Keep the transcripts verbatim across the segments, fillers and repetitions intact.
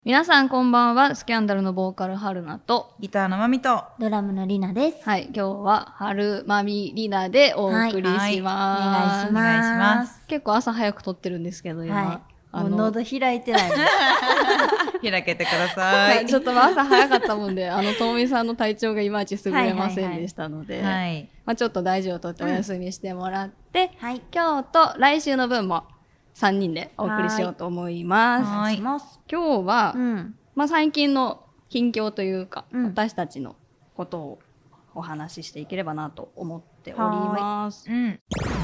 皆さんこんばんは。スキャンダルのボーカル春菜とギターのまみとドラムのりなです。 はい、今日は春まみりなでお送りします。はいはい、 お願いします。 結構朝早く撮ってるんですけど今、 はい、あのもう喉開いてない開けてください。 ちょっと朝早かったもんで、あのともみさんの体調がいまいち優れませんでしたので、 はいはいはい、 まあ、ちょっと大事をとってお休みしてもらって、 うん、はい、 今日と来週の分もさんにんでお送りしようと思います。 はい、 今日は、うんまあ、最近の近況というか、うん、私たちのことをお話ししていければなと思っております。うん、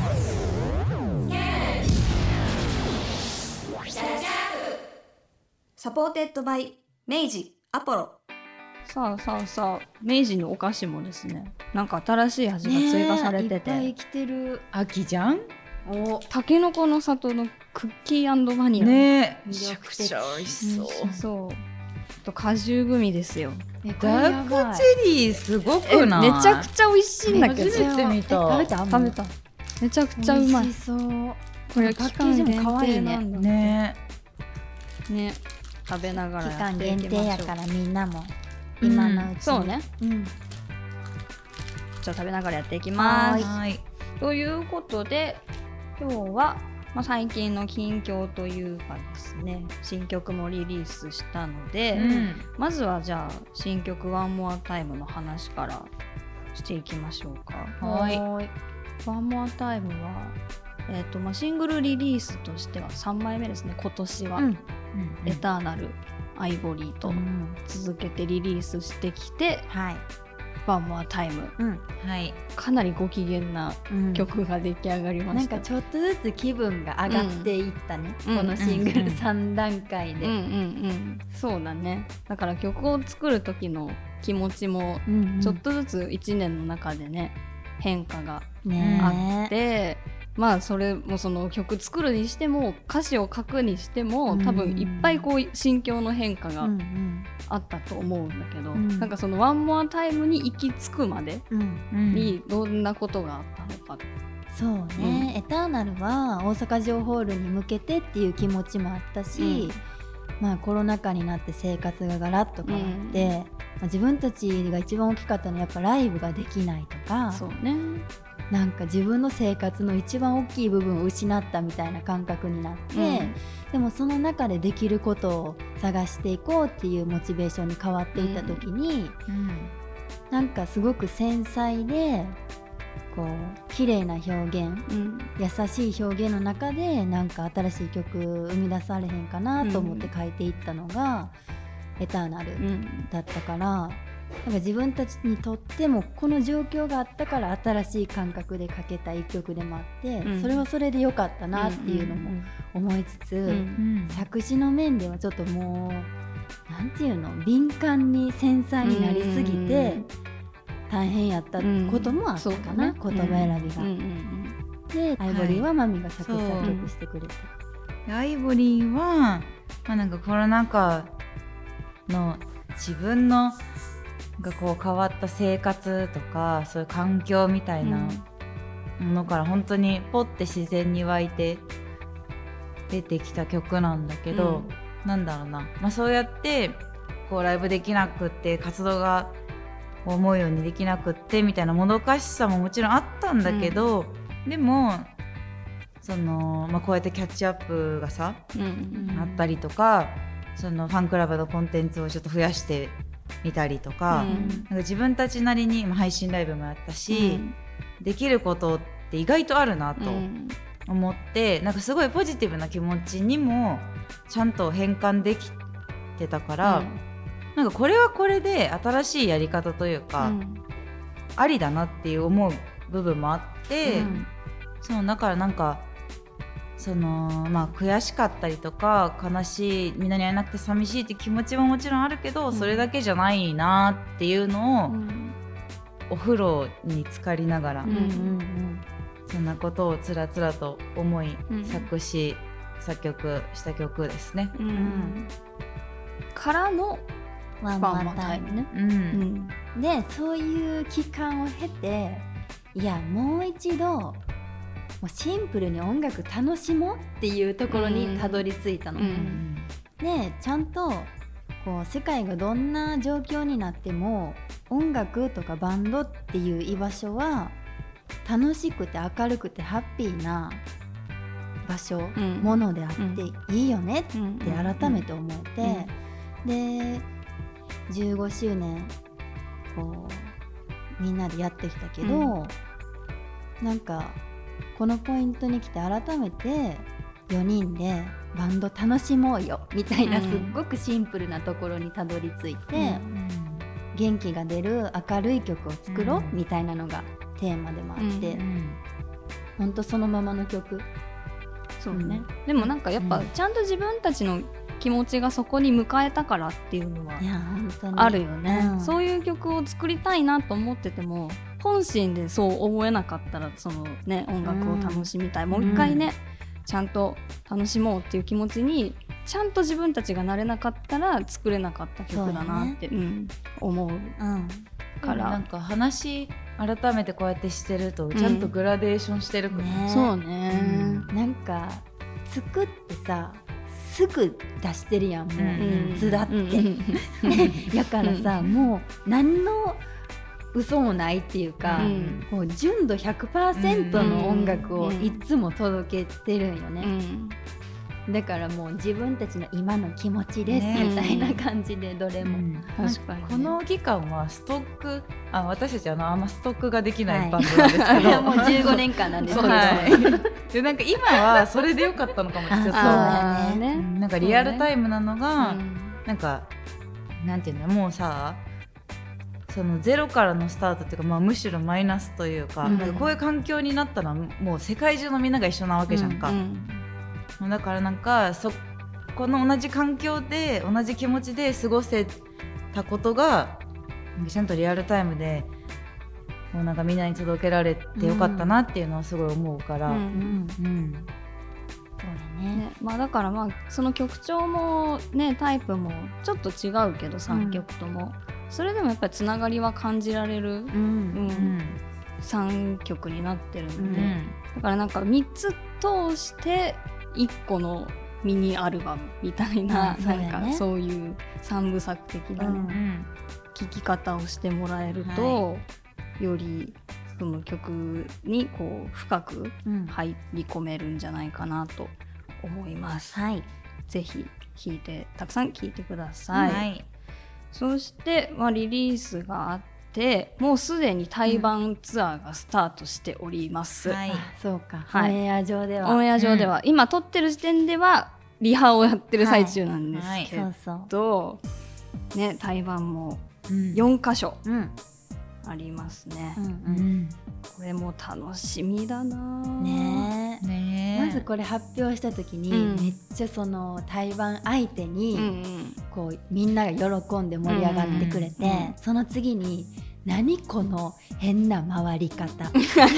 サポーテッドバイ明治アポロ。 さあさあさあ、明治のお菓子もですね、なんか新しい味が追加されてて、 ね、いっぱい来てる。 秋じゃん。 おたけのこの里のクッキー&バニラね、めちゃくちゃ美味しそう。 うん、そうと果汁グミですよ。 ダークチェリーすごくない？ めちゃくちゃ美味しいんだけど。 初めて見た。 食べた？食べた。めちゃくちゃうまい。 美味しそう。 これ期間限定なんだね。 ね。食べながらやっていきましょう。 期間限定やからみんなも今のうちに、 うん、そうね。うん。じゃあ食べながらやっていきます。はい。ということで今日は。まあ、最近の近況というかですね、新曲もリリースしたので、うん、まずはじゃあ新曲 One More Time の話からしていきましょうか。 はい。 One More Time は、えーとまあ、シングルリリースとしてはさんまいめですね、今年は、うん、エターナル、アイボリーと続けてリリースしてきて、うんはいOne More Time、うんはい、かなりご機嫌な曲が出来上がりました、 うん、なんかちょっとずつ気分が上がっていったね、うん、このシングルさんだんかいで、うんうんうん、 そうだね。だから曲を作る時の気持ちもちょっとずついちねんの中でね変化があって、まあそれもその曲作るにしても歌詞を書くにしても多分いっぱいこう心境の変化があったと思うんだけど、うん、なんかそのワンモアタイムに行き着くまでにどんなことがあったのか、 そうね、うん、エターナルは大阪城ホールに向けてっていう気持ちもあったし、うんまあ、コロナ禍になって生活がガラッと変わって、うんまあ、自分たちが一番大きかったのはやっぱライブができないとか、 そうね、 なんか自分の生活の一番大きい部分を失ったみたいな感覚になって、うん、でもその中でできることを探していこうっていうモチベーションに変わっていった時に、うんうん、なんかすごく繊細でこう綺麗な表現、うん、優しい表現の中でなんか新しい曲生み出されへんかなと思って書いていったのが、うん、エターナルだったから、なんか自分たちにとってもこの状況があったから新しい感覚で書けた一曲でもあって、うん、それはそれで良かったなっていうのも思いつつ、うんうん、作詞の面ではちょっともうなんていうの敏感に繊細になりすぎて大変やったこともあったかな、うんね、言葉選びが、うんうんうん、でアイボリーはマミが作詞作曲してくれて、 アイボリーは、まあ、なんかコロナ禍の自分のがこう変わった生活とかそういう環境みたいなものから本当にポッて自然に湧いて出てきた曲なんだけど、うん、なんだろうな、まあ、そうやってこうライブできなくって活動が思うようにできなくってみたいなもどかしさももちろんあったんだけど、うん、でもその、まあ、こうやってキャッチアップがさ、うんうん、あったりとか、そのファンクラブのコンテンツをちょっと増やして見たりとか、うん、なんか自分たちなりに配信ライブもやったし、うん、できることって意外とあるなと思って、うん、なんかすごいポジティブな気持ちにもちゃんと変換できてたから、うん、なんかこれはこれで新しいやり方というか、うん、ありだなっていう思う部分もあって、うん、そうだからなんかそのまあ、悔しかったりとか悲しい、みんなに会えなくて寂しいって気持ちももちろんあるけど、うん、それだけじゃないなっていうのを、うん、お風呂に浸かりながら、うんうんうん、そんなことをつらつらと思い、うん、作詞作曲した曲ですね、うんうん、 からのワンマンタイムね、うんうん、でそういう期間を経て、いやもう一度もうシンプルに音楽楽しもうっていうところにたどり着いたの、うんうん、でちゃんとこう世界がどんな状況になっても音楽とかバンドっていう居場所は楽しくて明るくてハッピーな場所、うん、ものであっていいよねって改めて思えて、うんうん、でじゅうごしゅうねんこうみんなでやってきたけど、うん、なんかこのポイントに来て改めてよにんでバンド楽しもうよみたいな、すっごくシンプルなところにたどり着いて、うん、元気が出る明るい曲を作ろうみたいなのがテーマでもあって、うん、ほんとそのままの曲。 そうね、うん、でもなんかやっぱちゃんと自分たちの気持ちがそこに迎えたからっていうのはあるよね、うん、そういう曲を作りたいなと思ってても本心でそう思えなかったらそのね音楽を楽しみたい、うん、もう一回ね、うん、ちゃんと楽しもうっていう気持ちにちゃんと自分たちがなれなかったら作れなかった曲だなって、ねうん、思う、うん、からなんか話改めてこうやってしてるとちゃんとグラデーションしてる、 うんね、そうね、 うん、なんか作ってさすぐ出してるやんもういつだって、うん、だからさ、うん、もう何の嘘もないっていうか、うん、もう純度 ひゃくパーセント の音楽をいつも届けてるんよね、うん、だからもう自分たちの今の気持ちです、ね、みたいな感じでどれも、うん、 確かに、ね、この期間はストックあ私たちあのあんまストックができないバンドなんですけど、 はい、もうじゅうごねんかんなんですけど、はい、 でなんか今はそれでよかったのかもしれないそうだね、うん、なんかリアルタイムなのが、ね、なんかなんていうのもうさそのゼロからのスタートっていうか、まあ、むしろマイナスというか、うん、なんかこういう環境になったらもう世界中のみんなが一緒なわけじゃんか、うんうん、だからなんかそこの同じ環境で同じ気持ちで過ごせたことがちゃんとリアルタイムでもうなんかみんなに届けられてよかったなっていうのはすごい思うから、うんうんうん、 そうだね、 ねまあ、だからまあその曲調もねタイプもちょっと違うけどさんきょくとも、うん、それでもやっぱりつながりは感じられる、うんうん、さんきょくになってるので、うん、だからなんかみっつ通していっこのミニアルバムみたいな、うん、なんかそういう三部作的な、ねうん聴き方をしてもらえると、はい、よりその曲にこう深く入り込めるんじゃないかなと思います、はい、ぜひ聴いてたくさん聴いてください、はい、そして、まあ、リリースがあってもうすでに対バンツアーがスタートしております、 うんはい、そうか、はい、オンエア上ではオンエア上では、うん、今撮ってる時点ではリハをやってる最中なんですけど、はいはい、そうそうね、対バンもよんかしょありますね、うんうん、これも楽しみだな、 ねね、まずこれ発表した時に、うん、めっちゃその対バン相手に、うんうん、こうみんなが喜んで盛り上がってくれて、うんうん、その次に何この変な回り方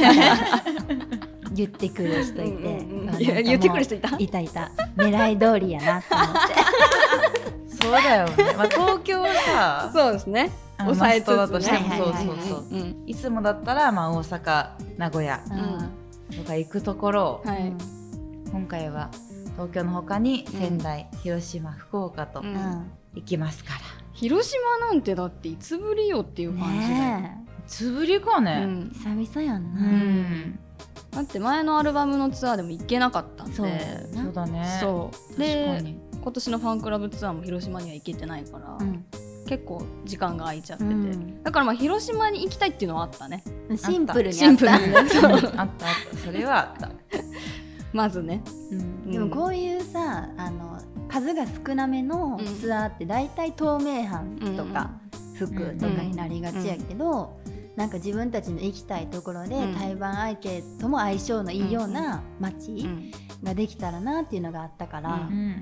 言ってくる人いて、うんうん、 いや言ってくる人いたいたいた狙い通りやなと思ってそうだよね、まあ、東京はさそうですね抑えつつねだとしてもそうそうそう、うん、いつもだったらまあ大阪名古屋とか行くところ、うん、今回は東京の他に仙台、うん、広島福岡と行きますから、うん、 広島なんてだっていつぶりよっていう感じだよ、ね、 いつぶりかね、 うん、久々やんな、 うんだって前のアルバムのツアーでも行けなかったんでそうだねそうで今年のファンクラブツアーも広島には行けてないから、うん、結構時間が空いちゃってて、うん、だからまあ広島に行きたいっていうのはあったねシンプルにあった、ね、 あったあったそれはあったまずね、 うん、でもこういうさあの数が少なめのツアーってだいたい透明版とか服とかになりがちやけど、うんうんなんか自分たちの行きたいところで、うん、対バン相手とも相性のいいような街ができたらなっていうのがあったから、うん、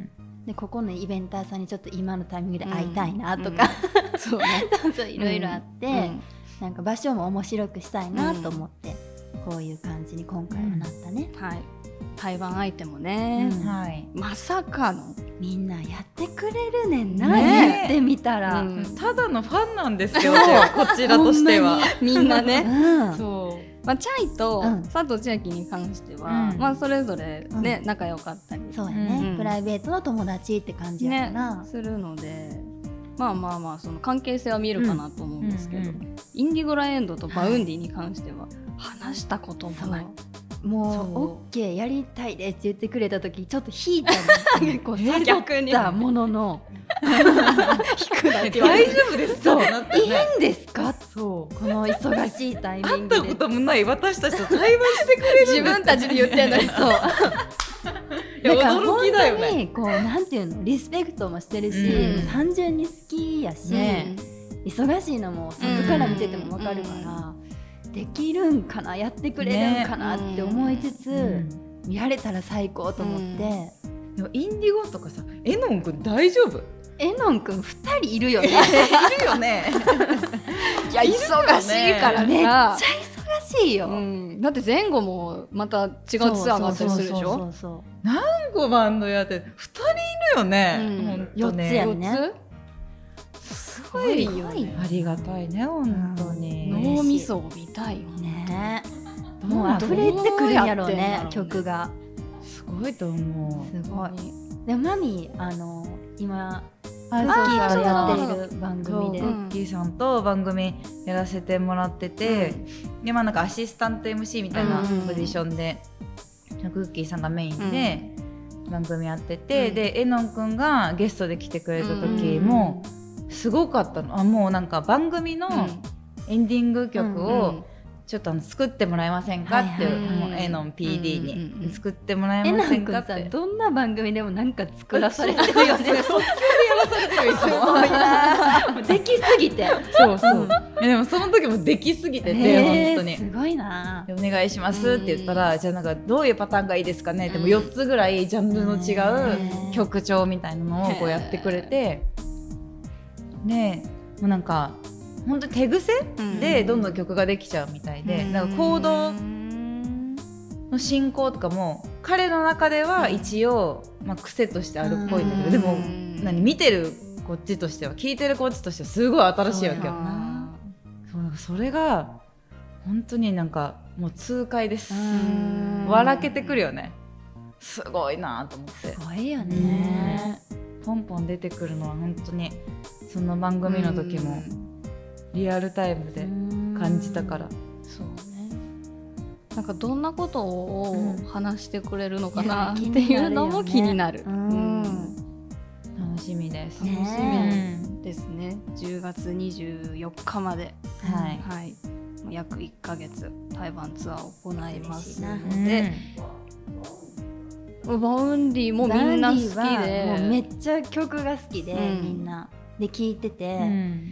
でここのイベンターさんにちょっと今のタイミングで会いたいなとか、うん、そうねそういろいろあって、うん、なんか場所も面白くしたいなと思って、うん、こういう感じに今回はなったね、 うん、はい対バン相手もね、うんはい、まさかのみんなやってくれるねんな、ね、言ってみたら、うん、 ただのファンなんですよこちらとしてはみんなね、うん、そうまあ、チャイと佐藤千秋に関しては、うんまあ、それぞれ、ねうん、仲良かったりそうやね、うん、プライベートの友達って感じやから、 ね、するのでまあまあまあその関係性は見えるかなと思うんですけど、うんうんうん、インディゴラエンドとバウンディに関しては話したこともない、はい、 もう OK やりたいですって言ってくれた時ちょっと引いたの結構逆にたものの引くだけ大丈夫ですか、 ね、いいんですか、そうこの忙しいタイミングで会ったこともない私たちと対話してくれるんです、 自分たちで言ってんのにそうだから本当にこうなんていうのリスペクトもしてるし、うん、単純に好きやし、ね、忙しいのも外から見てても分かるから、うん、できるんかなやってくれるんかなって思いつつ、ね、うん、やれたら最高と思って、うん、 でもインディゴとかさエノンくん大丈夫？ エノンくんふたりいるよねいるよねいや忙しいからね、 めっちゃ忙しいよ、うん、 だって前後もまた違うツアーがあったりするでしょ。 何個バンドやってふたりいるよね、 うん、ほんとねよっつやね、 すごいよね、 ありがたいね本当に、 うん、脳みそを見たいよね、もう溢れてくるんやろうね曲がすごいと思う、すごい。でマミあの今クッキーとやっている番組でクッキーさんと番組やらせてもらってて、うん、でまあなんかアシスタント エムシー みたいなポジションで、うん、クッキーさんがメインで番組やってて、うん、でエノンくんがゲストで来てくれた時もすごかったの、あもうなんか番組のエンディング曲をちょっとあの作ってもらえませんかって、もうエノン ピーディー に作ってもらえませんかって、 エノンくんさどんな番組でもなんか作らされてるよね即興でやらされてるよすごいなできすぎてそうそう、でもその時もできすぎてて本当にすごいな、 お願いしますって言ったら、じゃあなんかどういうパターンがいいですかねって、もよっつぐらいジャンルの違う曲調みたいなのをこうやってくれて、でもうなんか本当に手癖でどんどん曲ができちゃうみたいで、うん、なんかコードの進行とかも彼の中では一応、まあ、癖としてあるっぽいんだけど、でも何見てるこっちとしては聴いてるこっちとしてはすごい新しいわけよ。そうなんかそれが本当になんかもう痛快です。笑けてくるよね。すごいなと思って。 すごいよね。 ポンポン出てくるのは本当にその番組の時もリアルタイムで感じたから。 そうね。なんかどんなことを話してくれるのかなっていうのも気になる。 楽しみです。 楽しみですね。じゅうがつにじゅうよっかまで、 はいはい、約いっかげつ台湾ツアーを行いますので、バウンディもみんな好きで、 もうめっちゃ曲が好きで、うん、みんなで聴いてて、うん、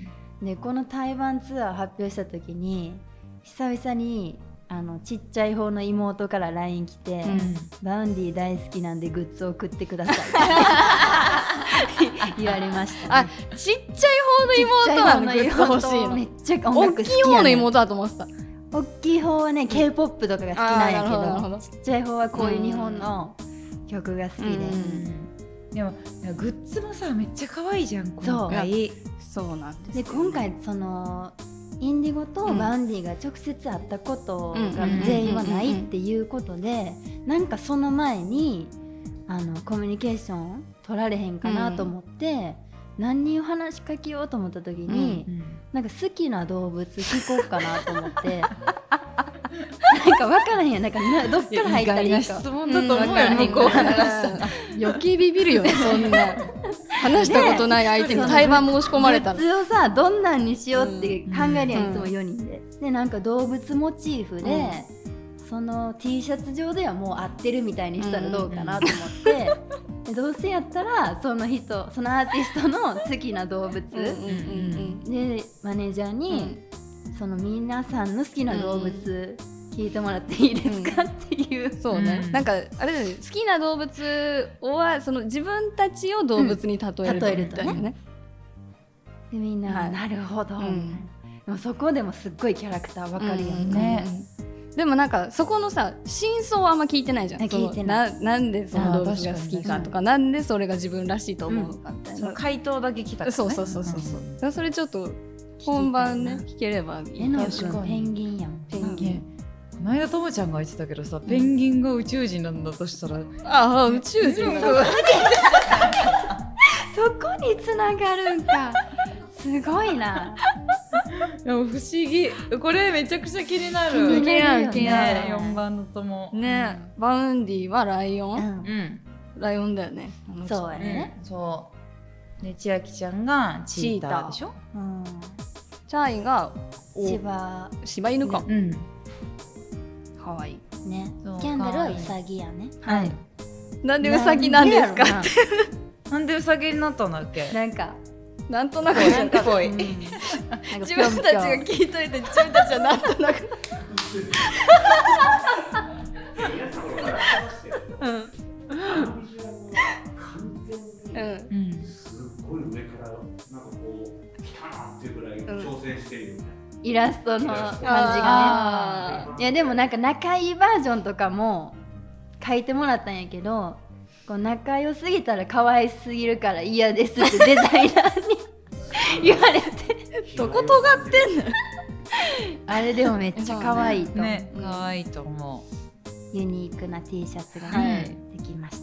でこの台湾ツアー発表した時に久々にあのちっちゃい方の妹から ライン 来て、うん、バウンディ大好きなんでグッズを送ってください言われました、 ね、あ、ちっちゃい方の妹なのグッズ欲しいの。 めっちゃ音楽好きやね。 大きい方の妹だと思ってた。 大きい方はね K-ポップ とかが好きなんやけ ど, どちっちゃい方はこういう日本の曲が好きで、うん、 でもグッズもさめっちゃ可愛いじゃん今回。 そうなんです、 ね、で今回そのインディゴとバウンディが直接会ったことが全員はないっていうことで、なんかその前にあのコミュニケーション取られへんかなと思って、うん、何人話しかけようと思った時に、うんうん、なんか好きな動物聞こうかなと思ってなんか分からへんやん、なんかどっから入ったらいいか。 質問だと思うよ、向こうからしたら余計ビビるよねそんな話したことない相手に対バン申し込まれたら。 グッズをさどんなんにしようって考えるやん、いつもよにんで。でなんか動物モチーフで、うん、その T シャツ上ではもう合ってるみたいにしたらどうかなと思って、うん、でどうせやったらその人そのアーティストの好きな動物、うんうんうん、でマネージャーに、うん、その皆さんの好きな動物、うん聞いてもらっていいですか、うん、っていう。 そうね、うん、なんかあれだね、好きな動物はその自分たちを動物に例える、うん、例えるとね。でみんな、はい、なるほど、うん、でもそこでもすっごいキャラクターわかるよね、うんうん、でもなんかそこのさ真相はあんま聞いてないじゃん。 聞いてない。 な, なんでその動物が好きかとか、なんでそれが自分らしいと思うのかみたいな、 その回答だけ聞いたからね。 そうそうそうそうそう、うん、だからそれちょっと本番ね聞ければいい。 えのくんペンギンやん。 ペンギン、 この間ともちゃんが言ってたけどさ、ペンギンが宇宙人なんだとしたら、 ああ宇宙人そこだけそそこにつながるんかすごいな。 でも不思議、これめちゃくちゃ気になる。 気になる気になるね、よんばんのともね、うん、バウンディはライオン、 うんうん、 ライオンだよね。 そうやね、 うん、そうで千秋ちゃんがチーターでしょ、 うん、 チャイが柴柴犬か、 うん、 かわいいね。キャンドルはウサギやね。 はい、なんでウサギなんですかって。 なんでウサギになったんだっけ。 なんかなんとなくなんかぽい、うん、 自分たちが聞いといて自分たちはなんとなくうんうんうんすごい上からなんかこう来たなっていうぐらい挑戦してるよね、 うん、イラストの感じがね。いやでもなんか仲いいバージョンとかも書いてもらったんやけど、こう仲良すぎたら可愛すぎるから嫌ですってデザイナーに言われてどこ尖ってんのあれでもめっちゃ可愛いと思う、 ね、可愛いと思う。ユニークな T シャツが、ね、はい、できました。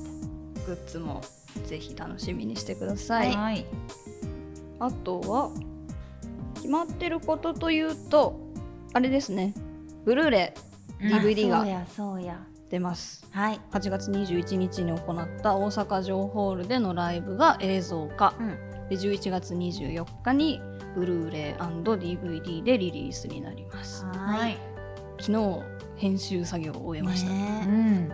グッズもぜひ楽しみにしてください、 はい、 あとは決まってることというとあれですね、ブルーレイ ディーブイディー がそうやそうや出ます、 はい、 はちがつにじゅういちにちに行った大阪城ホールでのライブが映像化、うん、でじゅういちがつにじゅうよっかにブルーレイ &ディーブイディー でリリースになります。 はい、 昨日編集作業を終えました、 ね、うん、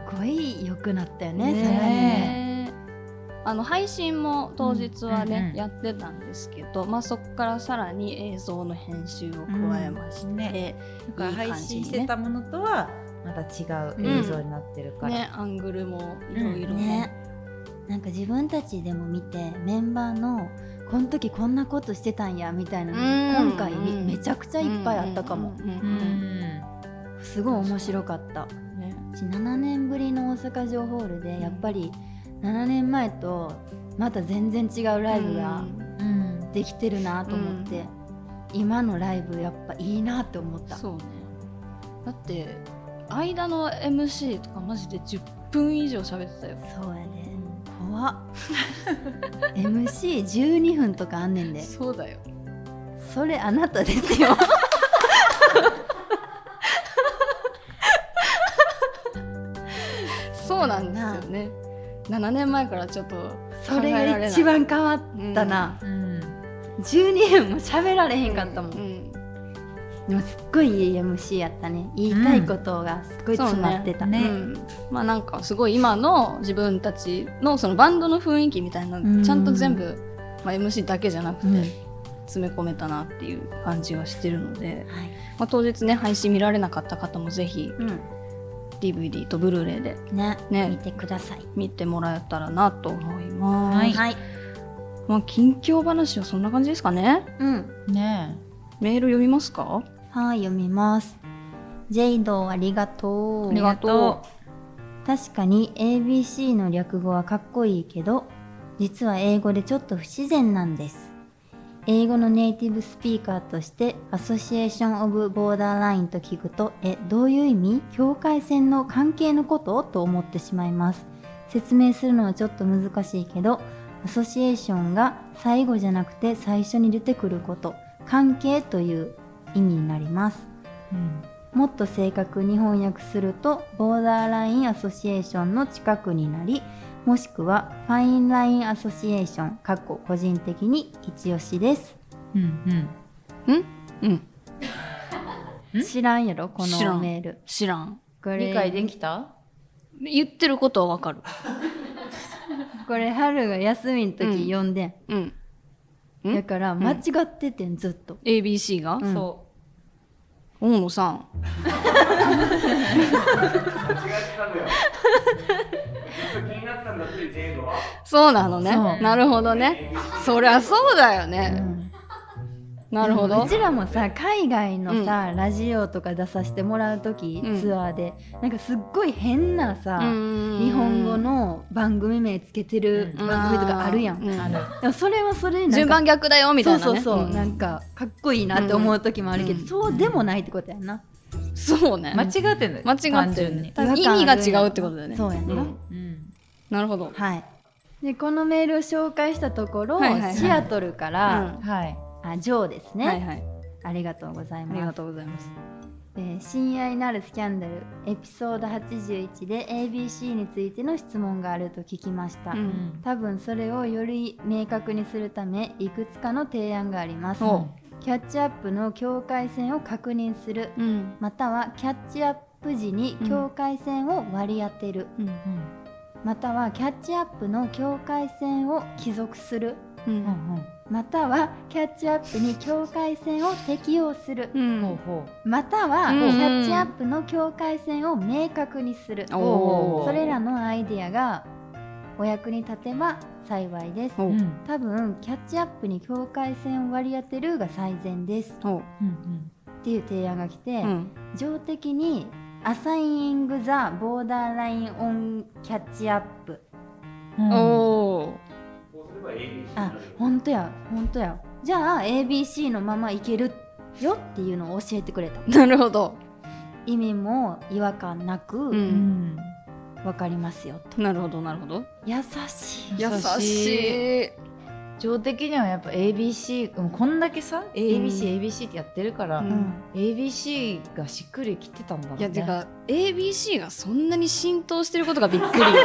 すごい良くなったよね。さらにね、 あの配信も当日はね、うんうん、やってたんですけど、まあ、そこからさらに映像の編集を加えまして、うんね、 だから配信してたものとはまた違う映像になってるから、 うんね、アングルもいろいろね、 ね、なんか自分たちでも見てメンバーのこの時こんなことしてたんやみたいなの今回めちゃくちゃいっぱいあったかも。すごい面白かった、ね、ななねんぶりの大阪城ホールでやっぱりななねんまえとまた全然違うライブができてるなと思って、うん、今のライブやっぱいいなって思った。 そうね、だって間の エムシー とかマジでじゅっぷん以上喋ってたよ。 そうやね、怖っエムシーじゅうにふんとかあんねんで。 そうだよ、 それあなたですよそうなんですよね。ななねんまえからちょっとそれが一番変わったな、うんうん、じゅうにふんも喋られへんかったもん、うんうん、でもすっごいいい エムシー やったね。言いたいことがすっごい詰まってた、 うんねうん、まあなんかすごい今の自分たちのそのバンドの雰囲気みたいなのちゃんと全部、まあ、エムシー だけじゃなくて、うん、詰め込めたなっていう感じがしてるので、はい、まあ、当日ね配信見られなかった方もぜひ、うん、ディーブイディー とブルーレイで、 ねね、見てください。 見てもらえたらなと思います。 はい、はい、 まあ、近況話はそんな感じですかね。 うんねえ、メール読みますか？ はい、読みます。ジェイドありがとう。 ありがとう。確かに エービーシー の略語はかっこいいけど、実は英語でちょっと不自然なんです。英語のネイティブスピーカーとしてアソシエーション・オブ・ボーダーラインと聞くと、え、どういう意味？境界線の関係のことと思ってしまいます。説明するのはちょっと難しいけど、アソシエーションが最後じゃなくて最初に出てくること、関係という意味になります、うん、もっと正確に翻訳するとボーダーラインアソシエーションの近くになり、もしくはファインラインアソシエーションかっこ個人的に一押しです。 うんうんんうん知らんやろこのメール。 知らん。 これ理解できた？ 言ってることはわかるこれ春が休みの時読んでん、 うんうん、 だから間違っててん、ずっとエービーシー が、 うん、 そう大野さん間違ってたんだよずっと気になったんだってジェイドは。 そうなのね。なるほどね。そりゃそうだよね、うん、なるほど。 うちらもさ海外のさ、うん、ラジオとか出させてもらう時、うん、ツアーでなんかすっごい変なさ、うん、日本語の番組名つけてる番組とかあるやん、うん、ある。でもそれはそれなんか順番逆だよみたいなね。 そうそうそう、うん、なんかかっこいいなって思う時もあるけど、うん、そうでもないってことやんな。 そうね、 間違ってる。 間違ってるね。意味が違うってことだよね。 そうやな、うんうん、なるほど。 はい。 でこのメールを紹介したところ、 はいはいはい、 シアトルから、 うん、 はい、 あジョーですね、 はいはい、 ありがとうございます。 ありがとうございます。 えー、親愛なるスキャンダルエピソードはちじゅういちで エービーシー についての質問があると聞きました、うん、多分それをより明確にするためいくつかの提案があります。キャッチアップの境界線を確認する、うん、またはキャッチアップ時に境界線を割り当てる、うんうん、またはキャッチアップの境界線を帰属する、うんうんうん、またはキャッチアップに境界線を適用する、うん、またはキャッチアップの境界線を明確にする、うん、それらのアイデアがお役に立てば幸いです、うん、多分キャッチアップに境界線を割り当てるが最善です、うんうん、っていう提案が来て、うん、情的にアサイング・ザ・ボーダーライン・オン・キャッチアップ、うん、おあ、本当や本当や。じゃあ エービーシー のままいけるよっていうのを教えてくれた。 なるほど。 意味も違和感なく、うん、分かりますよと。 なるほどなるほど。 優しい優しい。 情的にはやっぱ エービーシー、こんだけさ エービーシー、エービーシー ってやってるから、うん、エービーシー がしっくりきてたんだろうね。 いやてか エービーシー がそんなに浸透してることがびっくり、うん、確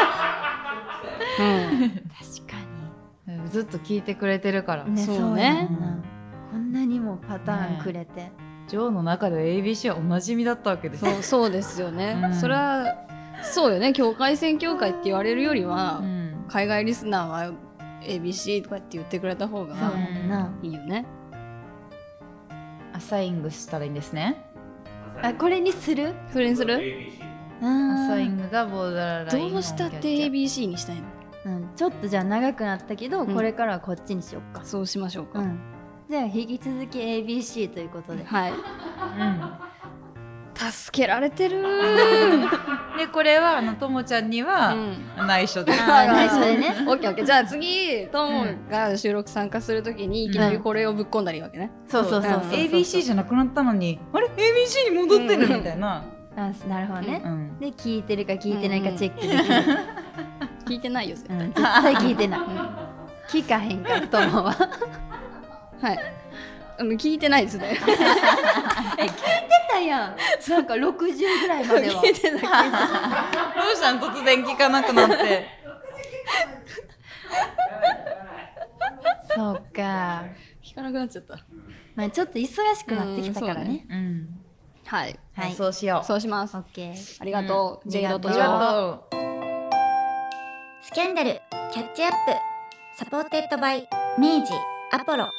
かにずっと聞いてくれてるから、 ね、そうね、うん、こんなにもパターンくれて、ね、 ジョーの中では エービーシー はおなじみだったわけですよ。 そうそうですよね、うん、それはそうよね。境界線境界って言われるよりは、うん、海外リスナーは エービーシー とかって言ってくれた方がいいよね。 アサイングしたらいいんですね。 あ、これにするそれにするアサイングがボーダーライン。 どうしたって エービーシー にしたいの、 うん、ちょっとじゃあ長くなったけど、うん、これからはこっちにしよっか。 そうしましょうか、うん、 じゃあ引き続き エービーシー ということで、 はい、うん、助けられてるでこれはあのともちゃんには内緒で、うん、 内緒でねオッケーオッケー。じゃあ次ともが収録参加するときにいきなりこれをぶっ込んだらいいわけね、 うん、そうそうそうそう、うん、 エービーシー じゃなくなったのにあれ エービーシー に戻ってるみたいな、 うん、あ、なるほどね、うん、で聞いてるか聞いてないかチェックできる、うん、 聞いてないよ絶対、うん、 絶対聞いてない、うん、聞かへんからともははい、聞いてないですねえ、聞いてたやん。なんかろくじゅうぐらいまでは聞いてた聞いてた。 どうしたん突然聞かなくなってそうか、 聞かなくなっちゃった、 まあ、ちょっと忙しくなってきたからね、うん、 うん、はい、 はい、そうしよう。 そうします。 オッケー。 ありがとう、うん、ジェイドとジョー。 スキャンダルキャッチアップサポーテッドバイ明治アポロ。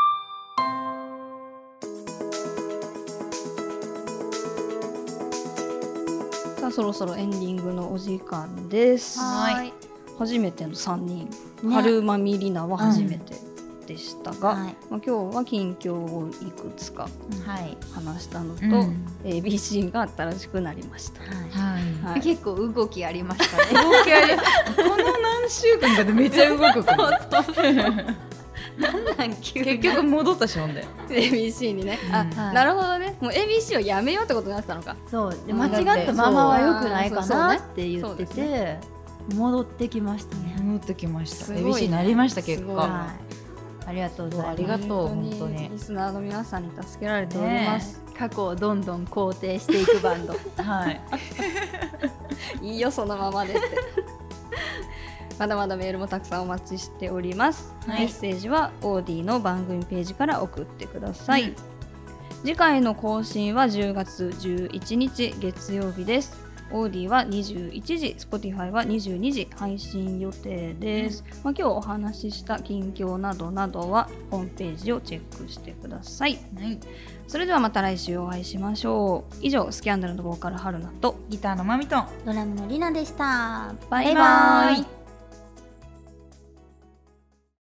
さあそろそろエンディングのお時間です。 はい。 初めてのさんにん、ね、春まみりなは初めてでしたが、うん、はい、まあ、今日は近況をいくつか話したのと、はい、エービーシー が新しくなりました。 はいはいはい、結構動きありましたね。 動きありこの何週間かでめっちゃ動くから。そうそうそうなんなん急に結局戻ったしょんでエービーシー にね、うん、あ、はい、なるほどね。もう エービーシー をやめようってことになってたのか。 そうで、間違ったままは良くないかなって言ってて、ね、戻ってきましたね。 戻ってきました。 エービーシー になりました結果、 はい、ありがとうございます。 ありがとう。本当にリスナーの皆さんに助けられております、 ね、過去をどんどん肯定していくバンドはいいいよそのままでってまだまだメールもたくさんお待ちしております、はい、メッセージはオーディの番組ページから送ってください、うん、次回の更新はじゅうがつじゅういちにち月曜日です。オーディはにじゅういちじ、Spotify はにじゅうにじ配信予定です、うん、まあ、今日お話しした近況などなどはホームページをチェックしてください、はい、それではまた来週お会いしましょう。以上、スキャンダルのボーカル春菜とギターのまみとドラムのりなでした。 バイバイ。